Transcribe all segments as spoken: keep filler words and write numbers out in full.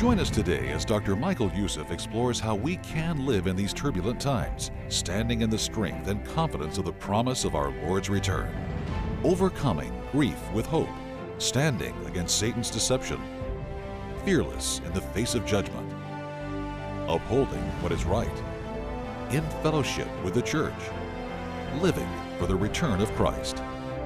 Join us today as Doctor Michael Youssef explores how we can live in these turbulent times, standing in the strength and confidence of the promise of our Lord's return. Overcoming grief with hope, standing against Satan's deception, fearless in the face of judgment, upholding what is right, in fellowship with the church, living for the return of Christ.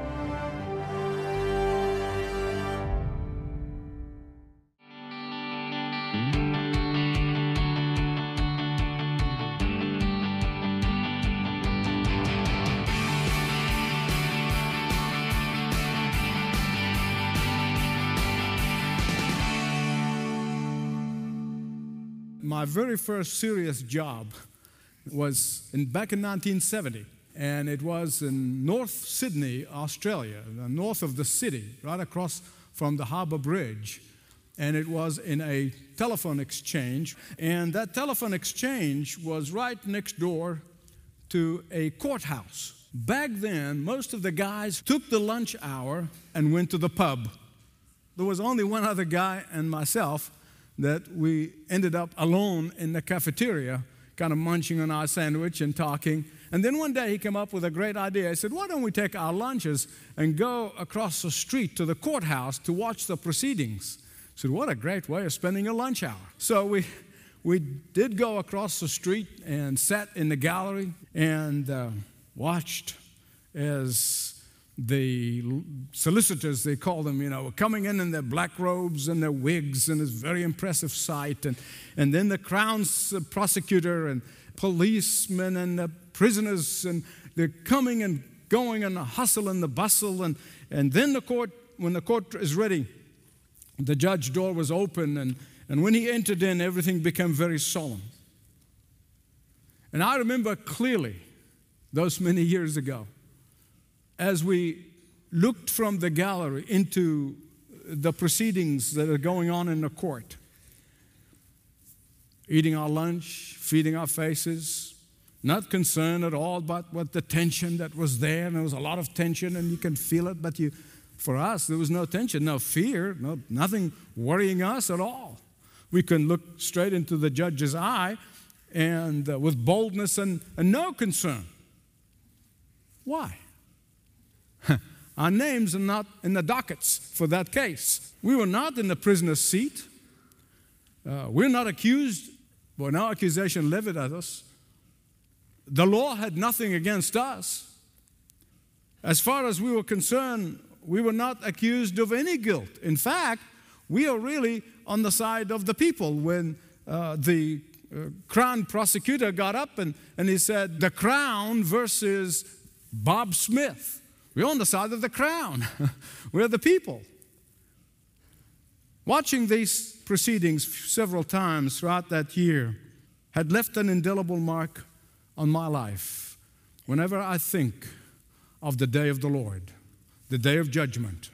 My very first serious job was in, back in nineteen seventy, and it was in North Sydney, Australia, north of the city, right across from the Harbour Bridge. And it was in a telephone exchange, and that telephone exchange was right next door to a courthouse. Back then, most of the guys took the lunch hour and went to the pub. There was only one other guy and myself that we ended up alone in the cafeteria, kind of munching on our sandwich and talking. And then one day he came up with a great idea. He said, why don't we take our lunches and go across the street to the courthouse to watch the proceedings? I said, what a great way of spending a lunch hour. So we, we did go across the street and sat in the gallery and uh, watched as the solicitors, they call them, you know, coming in in their black robes and their wigs, and it's a very impressive sight. And, and then the Crown's prosecutor and policemen and the prisoners, and they're coming and going and the hustle and the bustle. And, and then the court, when the court is ready, the judge door was open, and, and when he entered in, everything became very solemn. And I remember clearly those many years ago, as we looked from the gallery into the proceedings that are going on in the court, eating our lunch, feeding our faces, not concerned at all about what the tension that was there. And there was a lot of tension, and you can feel it, but you, for us, there was no tension, no fear, no, nothing worrying us at all. We can look straight into the judge's eye and uh, with boldness and, and no concern. Why? Our names are not in the dockets for that case. We were not in the prisoner's seat. Uh, we're not accused, well, no accusation levied at us. The law had nothing against us. As far as we were concerned, we were not accused of any guilt. In fact, we are really on the side of the people. When uh, the uh, Crown prosecutor got up and, and he said, the Crown versus Bob Smith. We're on the side of the Crown. We're the people. Watching these proceedings several times throughout that year had left an indelible mark on my life. Whenever I think of the day of the Lord, the day of judgment,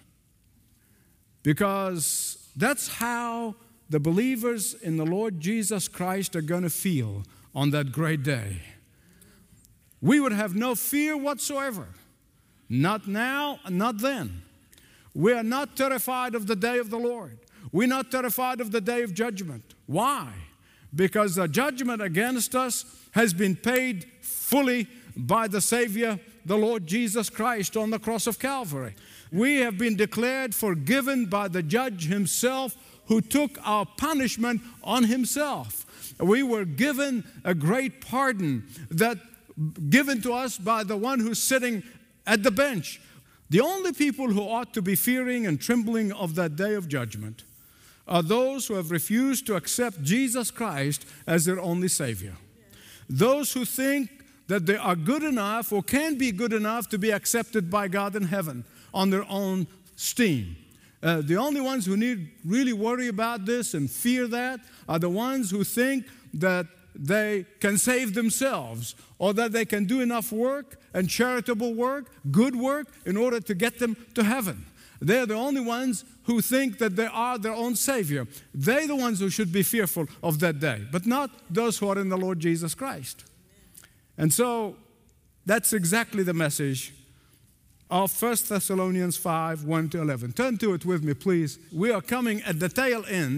because that's how the believers in the Lord Jesus Christ are going to feel on that great day. We would have no fear whatsoever. Not now, not then. We are not terrified of the day of the Lord. We're not terrified of the day of judgment. Why? Because the judgment against us has been paid fully by the Savior, the Lord Jesus Christ, on the cross of Calvary. We have been declared forgiven by the judge himself, who took our punishment on himself. We were given a great pardon that given to us by the one who's sitting at the bench. The only people who ought to be fearing and trembling of that day of judgment are those who have refused to accept Jesus Christ as their only Savior. Those who think that they are good enough or can be good enough to be accepted by God in heaven on their own steam. Uh, the only ones who need really worry about this and fear that are the ones who think that they can save themselves, or that they can do enough work and charitable work, good work, in order to get them to heaven. They're the only ones who think that they are their own Savior. They're the ones who should be fearful of that day, but not those who are in the Lord Jesus Christ. And so that's exactly the message of First Thessalonians five, one to eleven. Turn to it with me, please. We are coming at the tail end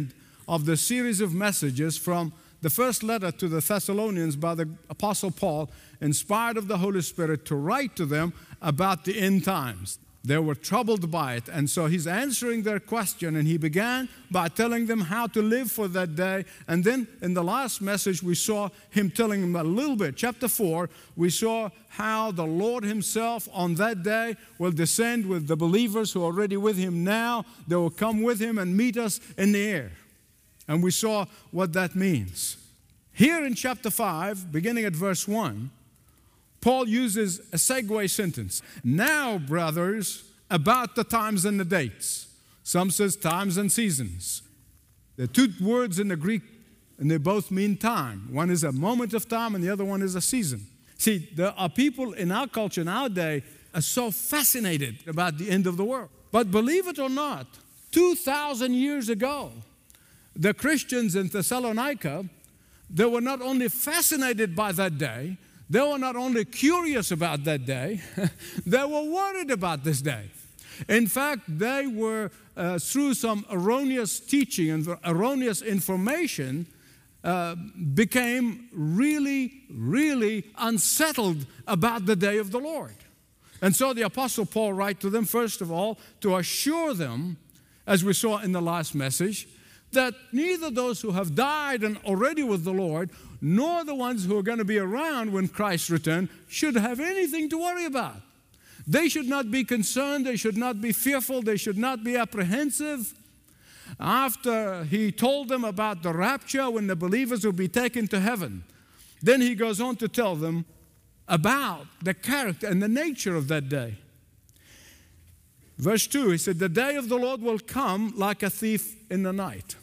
of the series of messages from the first letter to the Thessalonians by the Apostle Paul, inspired of the Holy Spirit to write to them about the end times. They were troubled by it, and so he's answering their question, and he began by telling them how to live for that day. And then in the last message, we saw him telling them a little bit. Chapter four, we saw how the Lord himself on that day will descend with the believers who are already with him now. They will come with him and meet us in the air. And we saw what that means. Here in chapter five, beginning at verse one, Paul uses a segue sentence. Now, brothers, about the times and the dates. Some says times and seasons. There are two words in the Greek, and they both mean time. One is a moment of time, and the other one is a season. See, there are people in our culture nowadays are so fascinated about the end of the world. But believe it or not, two thousand years ago, the Christians in Thessalonica, they were not only fascinated by that day, they were not only curious about that day, they were worried about this day. In fact, they were, uh, through some erroneous teaching and erroneous information, uh, became really, really unsettled about the day of the Lord. And so the Apostle Paul writes to them, first of all, to assure them, as we saw in the last message, that neither those who have died and already with the Lord, nor the ones who are going to be around when Christ returns, should have anything to worry about. They should not be concerned, they should not be fearful, they should not be apprehensive. After he told them about the rapture, when the believers will be taken to heaven, then he goes on to tell them about the character and the nature of that day. Verse two, he said, the day of the Lord will come like a thief in the night.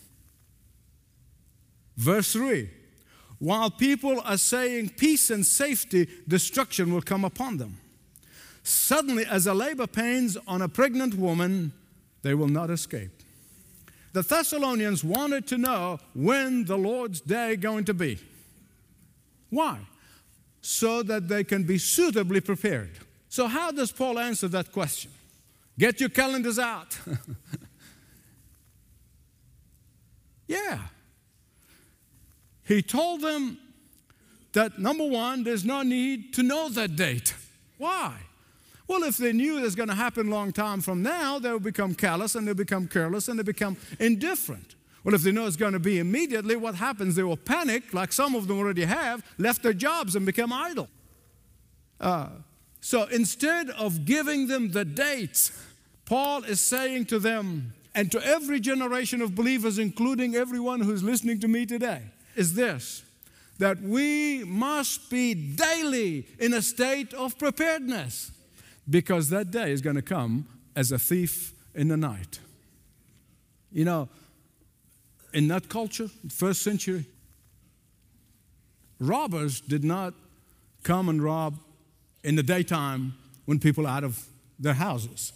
Verse three, while people are saying peace and safety, destruction will come upon them. Suddenly, as a labor pains on a pregnant woman, they will not escape. The Thessalonians wanted to know when the Lord's day going to be. Why? So that they can be suitably prepared. So how does Paul answer that question? Get your calendars out. Yeah. He told them that, number one, there's no need to know that date. Why? Well, if they knew it was going to happen a long time from now, they would become callous and they become careless and they become indifferent. Well, if they know it's going to be immediately, what happens? They will panic, like some of them already have, left their jobs and become idle. Uh, so instead of giving them the dates, Paul is saying to them, and to every generation of believers, including everyone who's listening to me today, is this, that we must be daily in a state of preparedness, because that day is going to come as a thief in the night. You know, in that culture, first century, robbers did not come and rob in the daytime when people are out of their houses.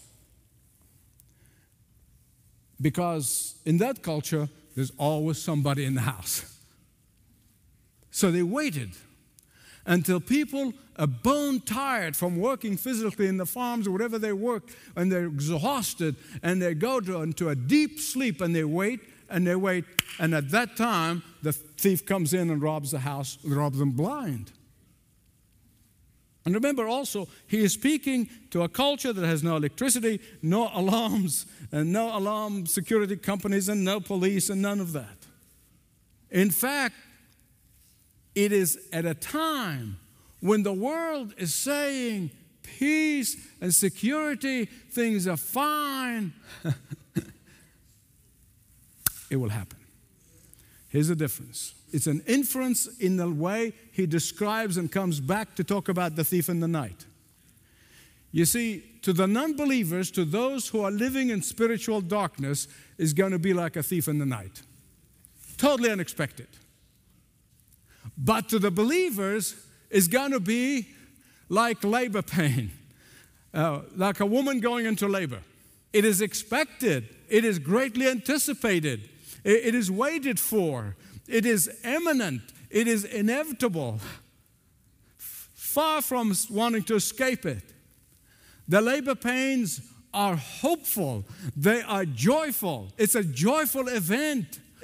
Because in that culture, there's always somebody in the house. So they waited until people are bone tired from working physically in the farms or whatever they work, and they're exhausted, and they go to, into a deep sleep, and they wait, and they wait, and at that time, the thief comes in and robs the house, robs them blind. And remember also, he is speaking to a culture that has no electricity, no alarms, and no alarm security companies, and no police, and none of that. In fact, it is at a time when the world is saying peace and security, things are fine. It will happen. Here's the difference. It's an inference in the way he describes and comes back to talk about the thief in the night. You see, to the non-believers, to those who are living in spiritual darkness, is going to be like a thief in the night. Totally unexpected. But to the believers, it's going to be like labor pain, uh, like a woman going into labor. It is expected. It is greatly anticipated. It, it is waited for. It is imminent. It is inevitable. Far from wanting to escape it. The labor pains are hopeful. They are joyful. It's a joyful event.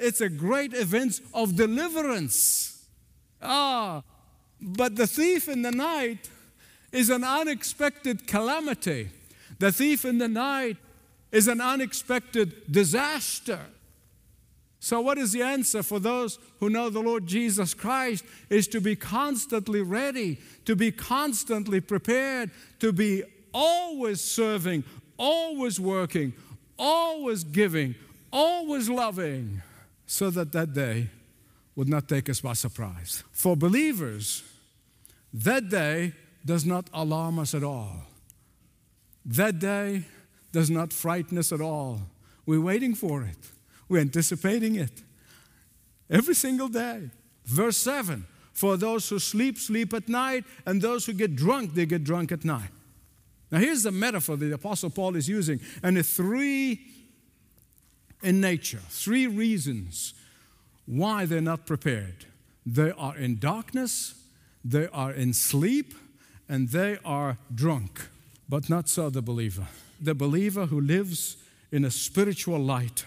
it's a great event of deliverance. Ah, but the thief in the night is an unexpected calamity. The thief in the night is an unexpected disaster. So what is the answer for those who know the Lord Jesus Christ? Is to be constantly ready, to be constantly prepared, to be always serving, always working, always giving, always loving, so that that day would not take us by surprise. For believers, that day does not alarm us at all. That day does not frighten us at all. We're waiting for it. We're anticipating it every single day. Verse seven, for those who sleep, sleep at night, and those who get drunk, they get drunk at night. Now here's the metaphor that the Apostle Paul is using, and the three in nature, three reasons why they're not prepared. They are in darkness, they are in sleep, and they are drunk. But not so the believer. The believer who lives in a spiritual light,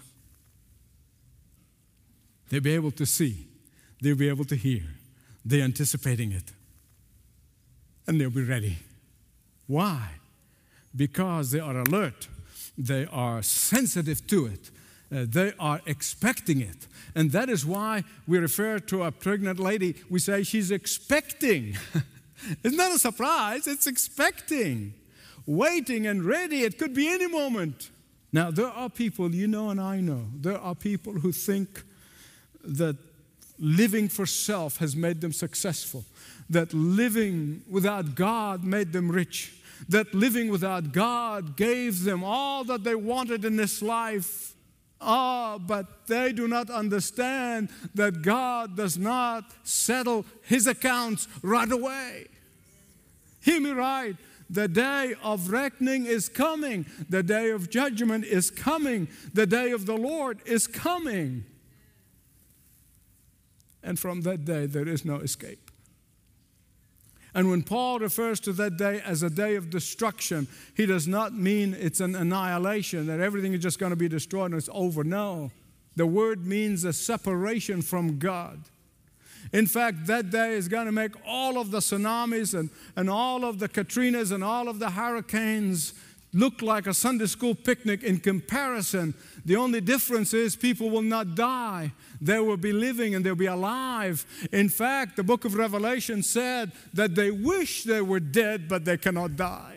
they'll be able to see, they'll be able to hear, they're anticipating it, and they'll be ready. Why? Because they are alert, they are sensitive to it, uh, they are expecting it. And that is why we refer to a pregnant lady, we say she's expecting. It's not a surprise, it's expecting, waiting and ready. It could be any moment. Now, there are people, you know and I know, there are people who think that living for self has made them successful, that living without God made them rich, that living without God gave them all that they wanted in this life. Ah, but they do not understand that God does not settle His accounts right away. Hear me right. The day of reckoning is coming. The day of judgment is coming. The day of the Lord is coming. And from that day, there is no escape. And when Paul refers to that day as a day of destruction, he does not mean it's an annihilation, that everything is just going to be destroyed and it's over. No. The word means a separation from God. In fact, that day is going to make all of the tsunamis and, and all of the Katrinas and all of the hurricanes look like a Sunday school picnic in comparison. The only difference is people will not die. They will be living and they'll be alive. In fact, the book of Revelation said that they wish they were dead, but they cannot die.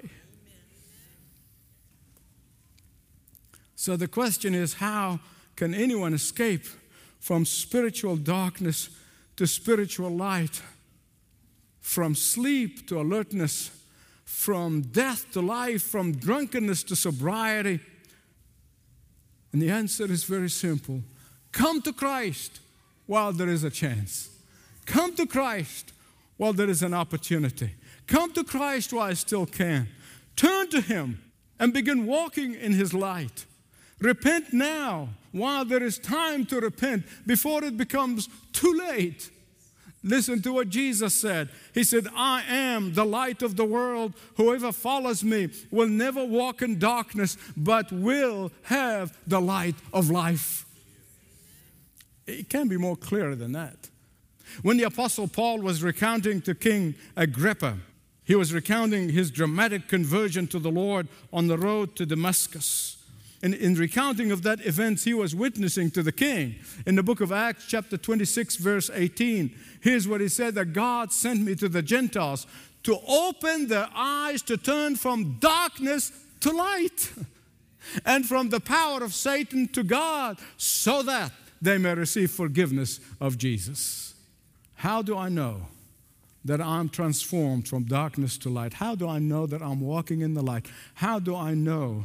So the question is, how can anyone escape from spiritual darkness to spiritual light, from sleep to alertness, from death to life, from drunkenness to sobriety? And the answer is very simple. Come to Christ while there is a chance. Come to Christ while there is an opportunity. Come to Christ while I still can. Turn to Him and begin walking in His light. Repent now while there is time to repent before it becomes too late. Listen to what Jesus said. He said, I am the light of the world. Whoever follows me will never walk in darkness, but will have the light of life. It can't be more clear than that. When the Apostle Paul was recounting to King Agrippa, he was recounting his dramatic conversion to the Lord on the road to Damascus. In, in recounting of that event, he was witnessing to the king. In the book of Acts, chapter twenty-six, verse eighteen, here's what he said, that God sent me to the Gentiles to open their eyes to turn from darkness to light and from the power of Satan to God, so that they may receive forgiveness of Jesus. How do I know that I'm transformed from darkness to light? How do I know that I'm walking in the light? How do I know?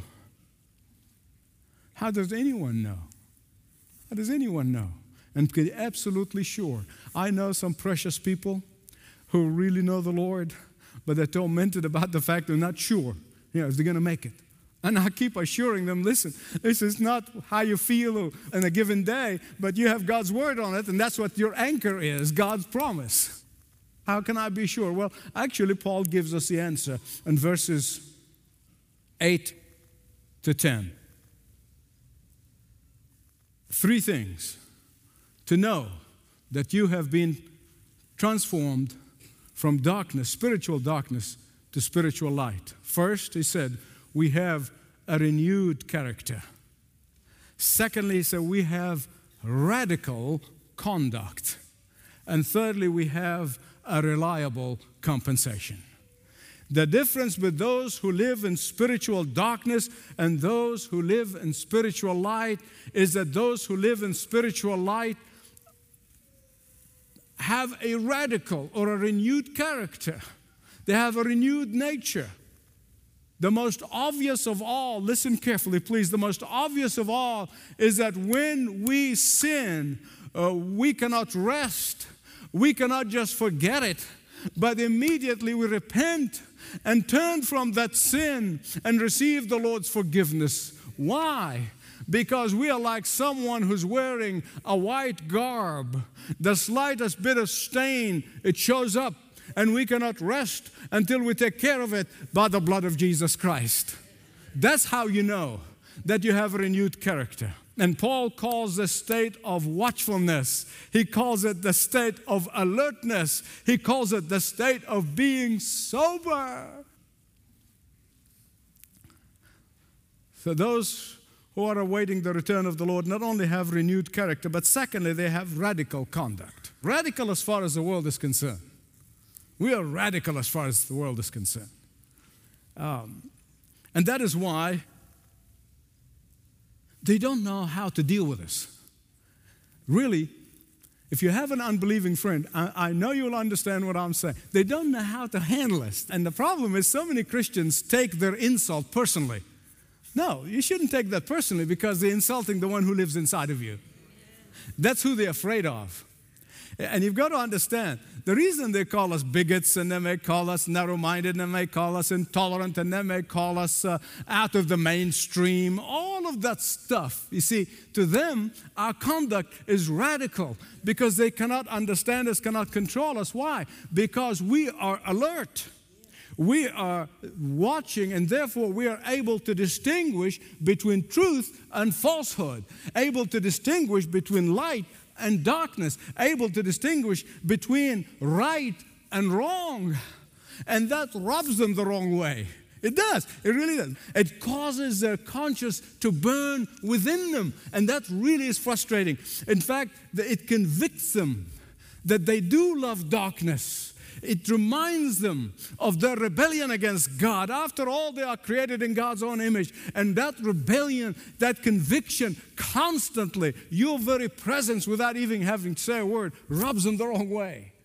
How does anyone know? How does anyone know? And be absolutely sure. I know some precious people who really know the Lord, but they're tormented about the fact they're not sure, you know, if they're going to make it. And I keep assuring them, listen, this is not how you feel in a given day, but you have God's word on it, and that's what your anchor is, God's promise. How can I be sure? Well, actually, Paul gives us the answer in verses eight to ten. Three things to know that you have been transformed from darkness, spiritual darkness, to spiritual light. First, he said, we have a renewed character. Secondly, he said, we have radical conduct. And thirdly, we have a reliable compensation. The difference with those who live in spiritual darkness and those who live in spiritual light is that those who live in spiritual light have a radical or a renewed character. They have a renewed nature. The most obvious of all, listen carefully please, the most obvious of all is that when we sin, uh, we cannot rest. We cannot just forget it, but immediately we repent and turn from that sin and receive the Lord's forgiveness. Why? Because we are like someone who's wearing a white garb. The slightest bit of stain, it shows up, and we cannot rest until we take care of it by the blood of Jesus Christ. That's how you know that you have a renewed character. And Paul calls the state of watchfulness. He calls it the state of alertness. He calls it the state of being sober. So those who are awaiting the return of the Lord not only have renewed character, but secondly, they have radical conduct. Radical as far as the world is concerned. We are radical as far as the world is concerned. Um, and that is why they don't know how to deal with us. Really, if you have an unbelieving friend, I, I know you'll understand what I'm saying. They don't know how to handle us. And the problem is so many Christians take their insult personally. No, you shouldn't take that personally because they're insulting the one who lives inside of you. That's who they're afraid of. And you've got to understand, the reason they call us bigots and they may call us narrow-minded and they may call us intolerant and they may call us uh, out of the mainstream, all of that stuff, you see, to them, our conduct is radical because they cannot understand us, cannot control us. Why? Because we are alert. We are watching, and therefore we are able to distinguish between truth and falsehood, able to distinguish between light and darkness, able to distinguish between right and wrong. And that rubs them the wrong way. It does. It really does. It causes their conscience to burn within them. And that really is frustrating. In fact, it convicts them that they do love darkness. It reminds them of their rebellion against God. After all, they are created in God's own image. And that rebellion, that conviction, constantly, your very presence, without even having to say a word, rubs them the wrong way.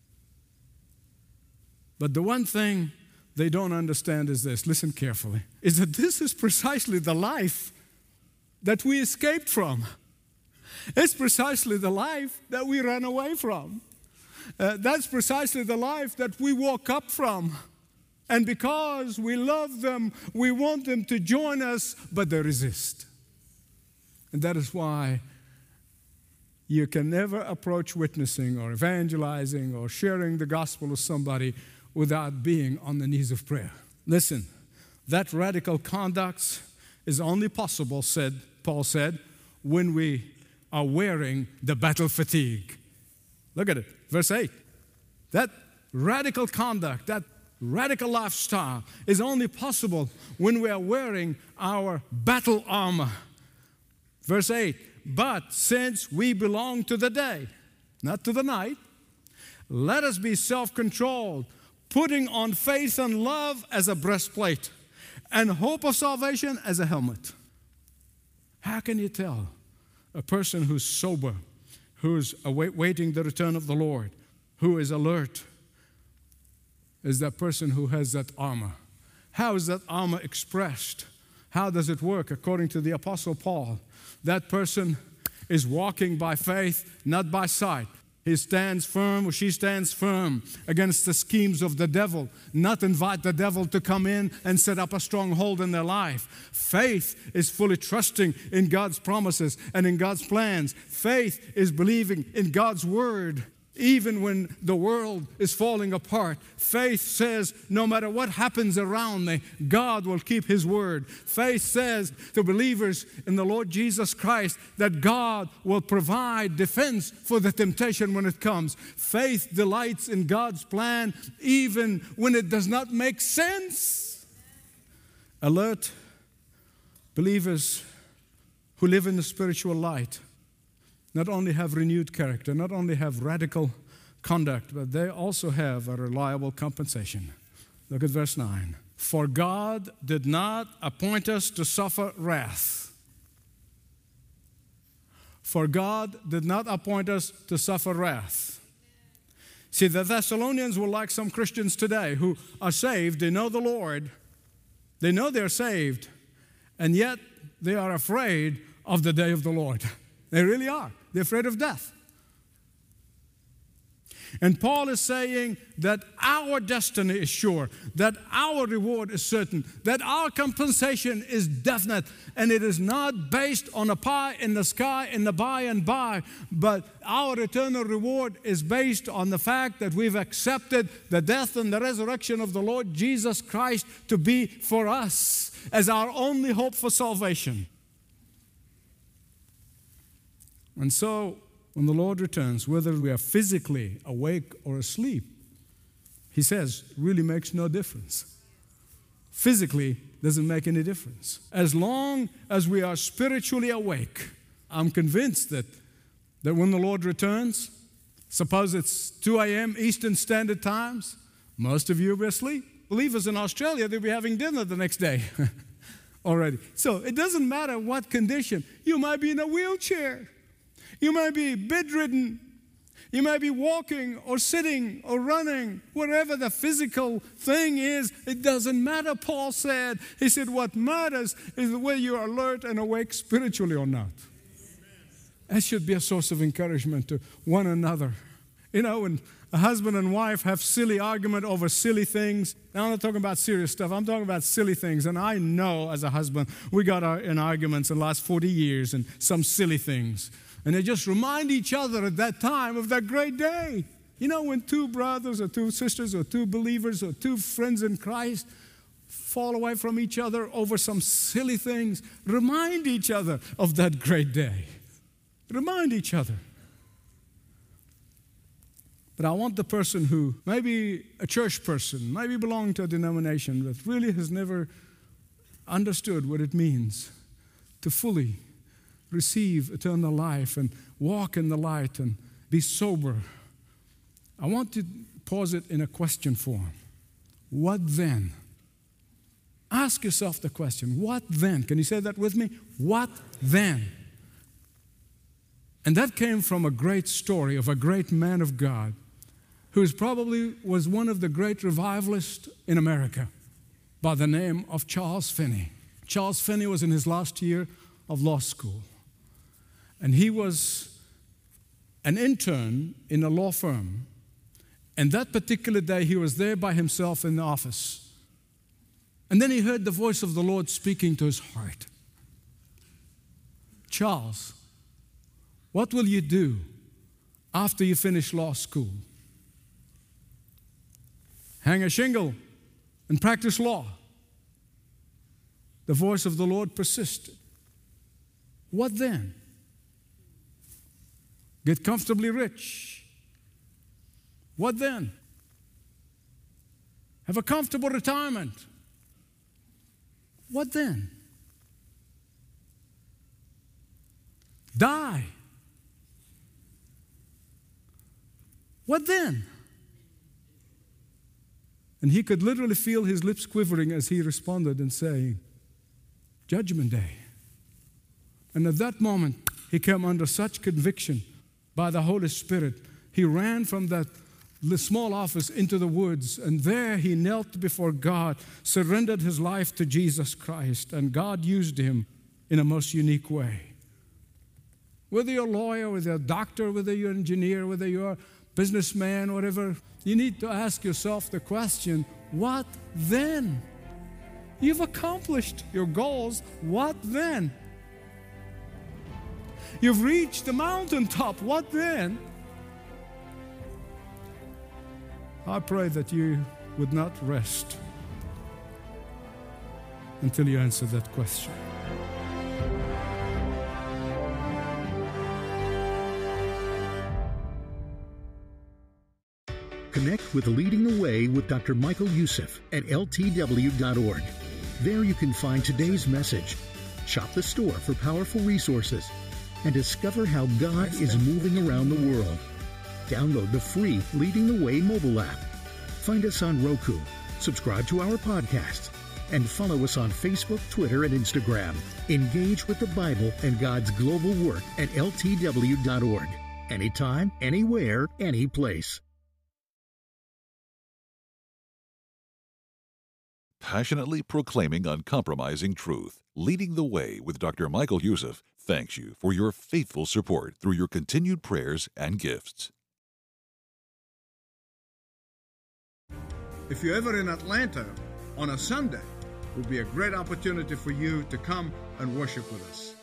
But the one thing they don't understand is this, listen carefully, is that this is precisely the life that we escaped from. It's precisely the life that we ran away from. Uh, that's precisely the life that we woke up from. And because we love them, we want them to join us, but they resist. And that is why you can never approach witnessing or evangelizing or sharing the gospel with somebody without being on the knees of prayer. Listen, that radical conduct is only possible, said Paul said, when we are wearing the battle fatigue. Look at it. Verse eight, that radical conduct, that radical lifestyle is only possible when we are wearing our battle armor. Verse eight, but since we belong to the day, not to the night, let us be self-controlled, putting on faith and love as a breastplate and hope of salvation as a helmet. How can you tell a person who's sober, who's awaiting the return of the Lord, who is alert, is that person who has that armor? How is that armor expressed? How does it work? According to the Apostle Paul, that person is walking by faith, not by sight. He stands firm, or she stands firm against the schemes of the devil, not invite the devil to come in and set up a stronghold in their life. Faith is fully trusting in God's promises and in God's plans. Faith is believing in God's word. Even when the world is falling apart, faith says no matter what happens around me, God will keep His word. Faith says to believers in the Lord Jesus Christ that God will provide defense for the temptation when it comes. Faith delights in God's plan even when it does not make sense. Alert believers who live in the spiritual light not only have renewed character, not only have radical conduct, but they also have a reliable compensation. Look at verse nine. For God did not appoint us to suffer wrath. For God did not appoint us to suffer wrath. See, the Thessalonians were like some Christians today who are saved, they know the Lord, they know they're saved, and yet they are afraid of the day of the Lord. They really are. They're afraid of death. And Paul is saying that our destiny is sure, that our reward is certain, that our compensation is definite, and it is not based on a pie in the sky in the by and by, but our eternal reward is based on the fact that we've accepted the death and the resurrection of the Lord Jesus Christ to be for us as our only hope for salvation. And so, when the Lord returns, whether we are physically awake or asleep, He says, really makes no difference. Physically doesn't make any difference. As long as we are spiritually awake, I'm convinced that, that when the Lord returns, suppose it's two a.m. Eastern Standard Times, most of you will be asleep. Believers in Australia, they'll be having dinner the next day already. So it doesn't matter what condition. You might be in a wheelchair. You might be bedridden. You might be walking or sitting or running. Whatever the physical thing is, it doesn't matter, Paul said. He said what matters is whether you are alert and awake spiritually or not. That should be a source of encouragement to one another. You know, when a husband and wife have silly argument over silly things. Now, I'm not talking about serious stuff. I'm talking about silly things. And I know as a husband, we got our, in arguments in the last forty years and some silly things. And they just remind each other at that time of that great day. You know, when two brothers or two sisters or two believers or two friends in Christ fall away from each other over some silly things, remind each other of that great day. Remind each other. But I want the person who may be a church person, maybe belonging to a denomination, but really has never understood what it means to fully receive eternal life and walk in the light and be sober. I want to pose it in a question form. What then? Ask yourself the question, what then? Can you say that with me? What then? And that came from a great story of a great man of God who is probably was one of the great revivalists in America by the name of Charles Finney. Charles Finney was in his last year of law school. And he was an intern in a law firm. And that particular day, he was there by himself in the office. And then he heard the voice of the Lord speaking to his heart. Charles, what will you do after you finish law school? Hang a shingle and practice law. The voice of the Lord persisted. What then? Get comfortably rich. What then? Have a comfortable retirement. What then? Die. What then? And he could literally feel his lips quivering as he responded and saying, Judgment Day. And at that moment, he came under such conviction by the Holy Spirit. He ran from that small office into the woods, and there he knelt before God, surrendered his life to Jesus Christ, and God used him in a most unique way. Whether you're a lawyer, whether you're a doctor, whether you're an engineer, whether you're a businessman, whatever, you need to ask yourself the question, what then? You've accomplished your goals. What then? You've reached the mountaintop. What then? I pray that you would not rest until you answer that question. Connect with Leading the Way with Doctor Michael Youssef at L T W dot org. There you can find today's message, shop the store for powerful resources, and discover how God is moving around the world. Download the free Leading the Way mobile app. Find us on Roku, subscribe to our podcasts, and follow us on Facebook, Twitter, and Instagram. Engage with the Bible and God's global work at L T W dot org. Anytime, anywhere, any place. Passionately proclaiming uncompromising truth, Leading the Way with Doctor Michael Youssef thanks you for your faithful support through your continued prayers and gifts. If you're ever in Atlanta on a Sunday, it would be a great opportunity for you to come and worship with us.